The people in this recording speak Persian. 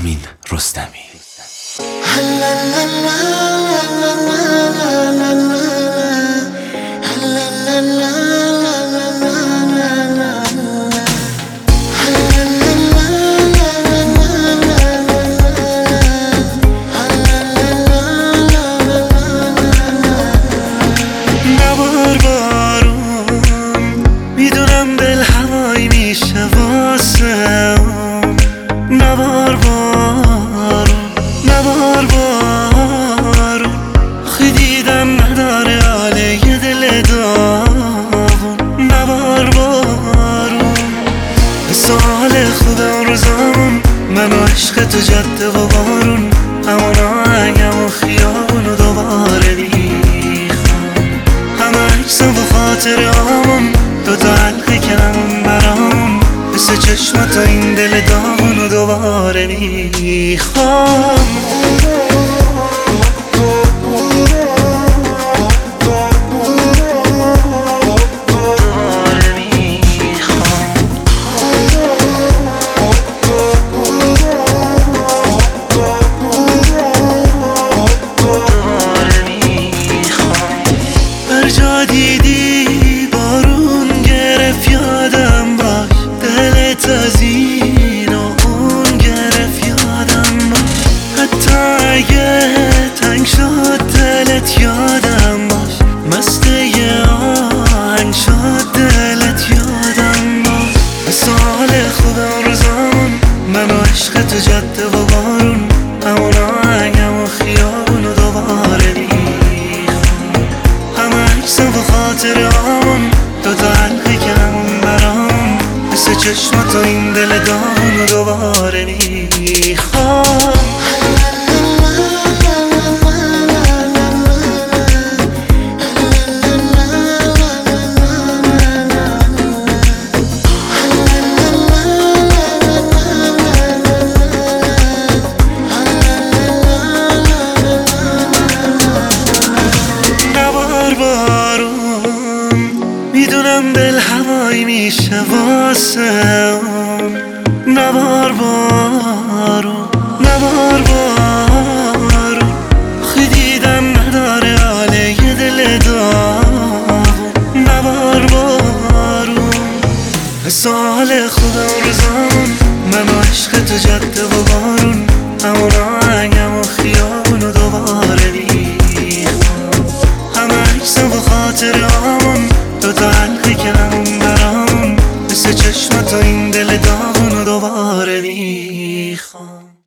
امین رستمی. میدونم دل هوایی میشه واسه نوار بارون خی دیدم نداره حاله یه دل داغون. نوار بارون سال خوب اون روزامون من و عشق تو جاده و بارون، همون آهنگم و خیابون و دوباره میخوام همه عکسم و خاطرامون دوتا حلقه کنمون برامون مثل چشمات و این دل داغون و دوباره میخوام. دیدی بارون گرفت یادم باش، دلت از این و اون گرفت یادم باش، حتی اگه تنگ شد دلت یادم باش، مست یه آهنگ شد دلت یادم باش. مثال خوب اون روزامون من و عشق تو جاده و بارون، همون آهنگم و خیابون و دوباره و خاطرامون دوتا حلقه کنمون برامون مثل چشمات و این دل داغون و دوباره میخوام. میدونم دل هوایی میشه واسه نوار بارون خی دیدم نداره حاله یه دل داغون. نوار بارون سال خوب اون روزامون من و عشق تو جاده و بارون، همون آهنگم و خیابون و دوباره میخوام همه عکسم و خاطرامون دوتا حلقه کنمون برامون مثل چشمات و این دل داغون و دوباره میخوام.